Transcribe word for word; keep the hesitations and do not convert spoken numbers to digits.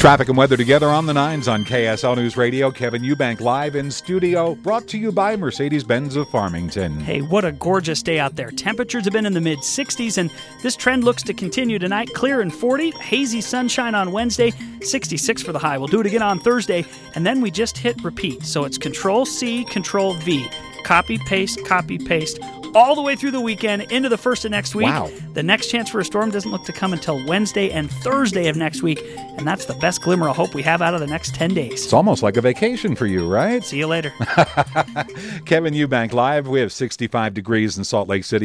Traffic and weather together on the nines on K S L News Radio. Kevin Eubank live in studio, brought to you by Mercedes-Benz of Farmington. Hey, what a gorgeous day out there. Temperatures have been in the mid sixties, and this trend looks to continue tonight. Clear and forty, hazy sunshine on Wednesday, sixty-six for the high. We'll do it again on Thursday, and then we just hit repeat. So it's Control-C, Control-V. Copy, paste, copy, paste, all the way through the weekend into the first of next week. Wow. The next chance for a storm doesn't look to come until Wednesday and Thursday of next week, and that's the best glimmer of hope we have out of the next ten days. It's almost like a vacation for you, right? See you later. Kevin Eubank live. We have sixty-five degrees in Salt Lake City.